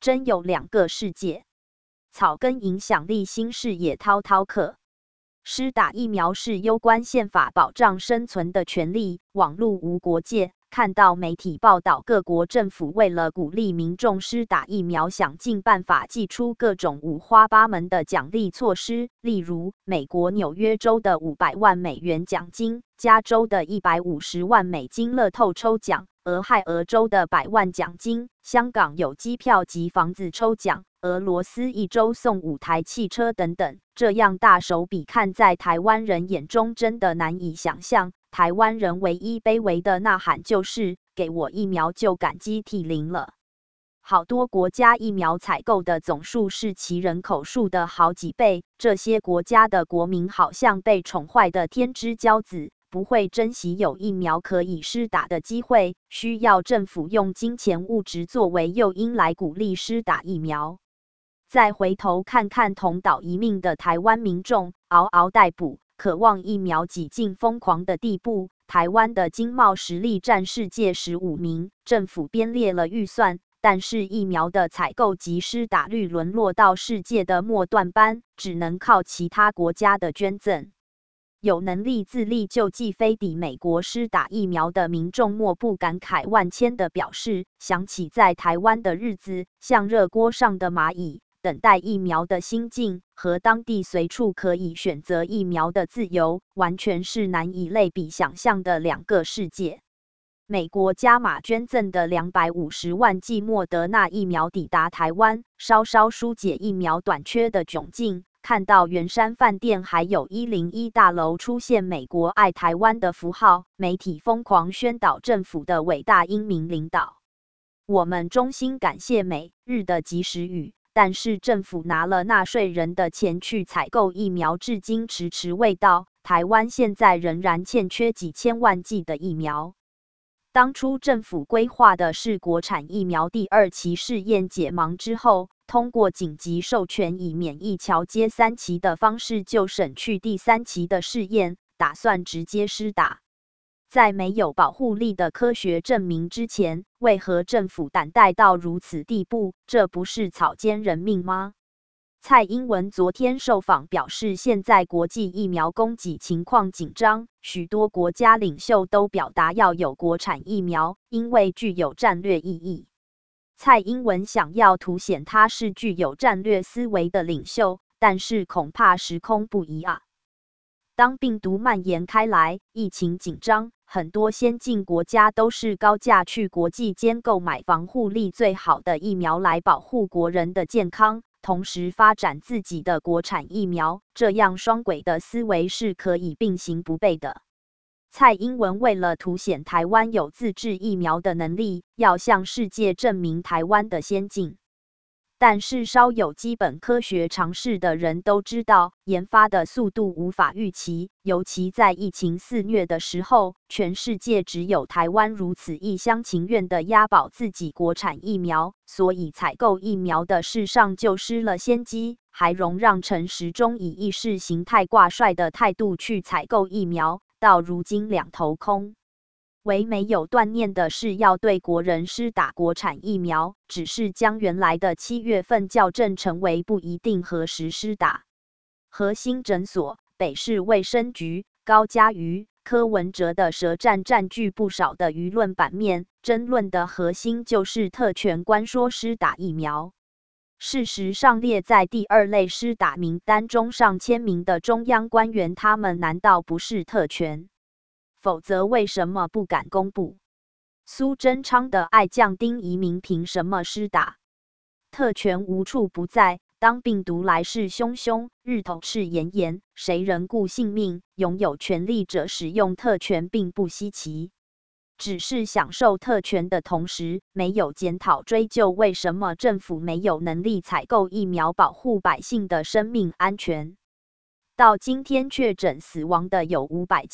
真有两个世界。草根影响力新视野滔滔客。施打疫苗是攸关宪法保障生存的权利，网络无国界。看到媒体报道，各国政府为了鼓励民众施打疫苗，想尽办法祭出各种五花八门的奖励措施，例如美国纽约州的500万美元奖金，加州的150万美金乐透抽奖，俄亥俄州的100万奖金，香港有机票及房子抽奖，俄罗斯一周送5台汽车等等。这样大手笔看在台湾人眼中真的难以想象。台湾人唯一卑微的呐喊就是给我疫苗就感激涕零了。好多国家疫苗采购的总数是其人口数的好几倍，这些国家的国民好像被宠坏的天之骄子，不会珍惜有疫苗可以施打的机会，需要政府用金钱物质作为诱因来鼓励施打疫苗。再回头看看同岛一命的台湾民众，嗷嗷待哺，渴望疫苗挤进疯狂的地步。台湾的经贸实力占世界15名，政府编列了预算，但是疫苗的采购及施打率沦落到世界的末段班，只能靠其他国家的捐赠。有能力自力救济非抵美国施打疫苗的民众，莫不感慨万千的表示，想起在台湾的日子，像热锅上的蚂蚁，等待疫苗的心境和当地随处可以选择疫苗的自由，完全是难以类比想象的两个世界。美国加码捐赠的250万剂莫德纳疫苗抵达台湾，稍稍疏解疫苗短缺的窘境。看到圆山饭店还有101大楼出现美国爱台湾的符号，媒体疯狂宣导政府的伟大英明领导。我们衷心感谢美日的及时雨，但是政府拿了纳税人的钱去采购疫苗，至今迟迟未到。台湾现在仍然欠缺几千万剂的疫苗。当初政府规划的是国产疫苗第2期试验解盲之后，通过紧急授权以免疫桥接3期的方式，就省去第3期的试验，打算直接施打。在没有保护力的科学证明之前，为何政府胆大到如此地步？这不是草菅人命吗？蔡英文昨天受访表示，现在国际疫苗供给情况紧张，许多国家领袖都表达要有国产疫苗，因为具有战略意义。蔡英文想要凸显他是具有战略思维的领袖，但是恐怕时空不一啊。当病毒蔓延开来，疫情紧张，很多先进国家都是高价去国际间购买防护力最好的疫苗来保护国人的健康，同时发展自己的国产疫苗，这样双轨的思维是可以并行不悖的。蔡英文为了凸显台湾有自制疫苗的能力，要向世界证明台湾的先进。但是稍有基本科学常识的人都知道，研发的速度无法预期，尤其在疫情肆虐的时候，全世界只有台湾如此一厢情愿地押宝自己国产疫苗，所以采购疫苗的事上就失了先机，还容让陈时中以意识形态挂帅的态度去采购疫苗，到如今两头空。唯没有断念的是要对国人施打国产疫苗，只是将原来的7月份校正成为不一定何时施打。核心诊所、北市卫生局、高嘉瑜、柯文哲的舌战占据不少的舆论版面，争论的核心就是特权官说施打疫苗。事实上列在第2类施打名单中上签名的中央官员，他们难道不是特权？否则为什么不敢公布？苏贞昌的爱将丁怡铭凭什么施打？特权无处不在，当病毒来势汹汹，日头赤炎炎，谁人顾性命？拥有权力者使用特权并不稀奇，只是享受特权的同时，没有检讨追究为什么政府没有能力采购疫苗保护百姓的生命安全。到今天确诊死亡的有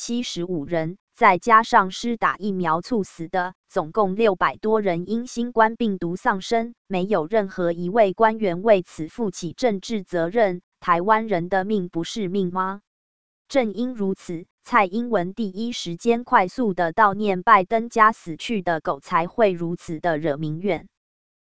575人，再加上施打疫苗猝死的，总共600多人因新冠病毒丧生，没有任何一位官员为此负起政治责任。台湾人的命不是命吗？正因如此，蔡英文第一时间快速的悼念拜登家死去的狗，才会如此的惹民怨。